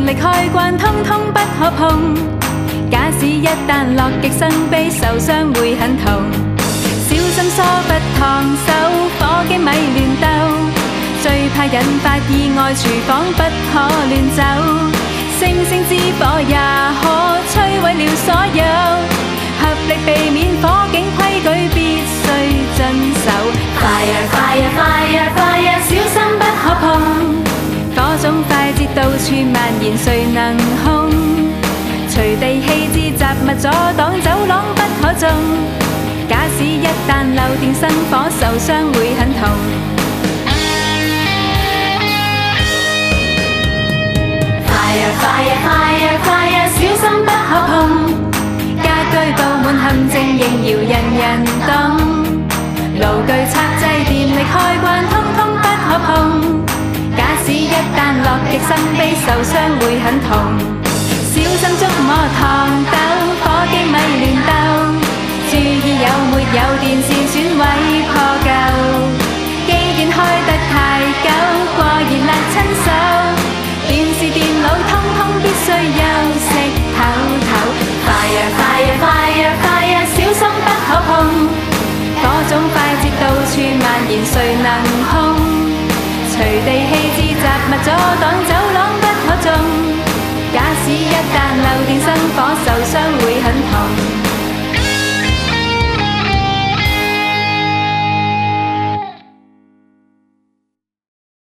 力開關，通通不可碰。假使一旦樂極生悲，受傷會很痛。小心疏忽燙手，火機咪亂鬥，最怕引發意外，廚房不可亂走。星星之火也可摧毀了所有，合力避免火警，規矩必須遵守。Fire fire fire fire， 小心不可碰。火種快捷到處蔓延，誰能控？隨地棄置雜物阻擋走廊不可種。假使一旦漏電生火，受傷會很痛。Fire fire fire fire， 小心不可碰。家居布滿陷阱，應搖人人懂。爐具拆掣，電力開關，通通不可碰。假使一旦樂極生悲，受傷會很痛。小心觸摸燙斗，火機咪亂鬥。注意有沒有電線損毀破舊。機件開得太久，過熱辣親手。電視電腦通通必須休息唞唞。Fire fire fire fire， 小心不可碰。火種快捷到處蔓延，誰能控？隨地棄置雜物阻擋走廊不可種。假使一旦漏電生火，受傷會很痛。